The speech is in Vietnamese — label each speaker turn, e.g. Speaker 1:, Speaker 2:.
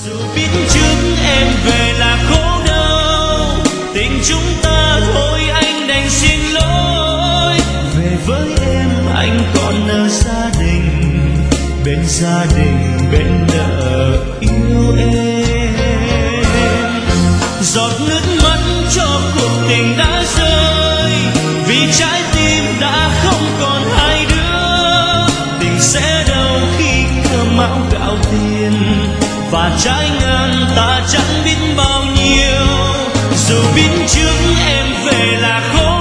Speaker 1: Dù biết trước em về là khổ đau, tình chúng ta thôi anh đành xin lỗi. Về với em anh còn ở gia đình, bên gia đình bên nợ yêu em. Giọt nước mắt cho cuộc tình đã rơi, vì trái tim đã không còn hai đứa. Tình sẽ đâu khi cơm áo gạo tiền và trái ngang ta chẳng biết bao nhiêu. Dù biết trước em về là khổ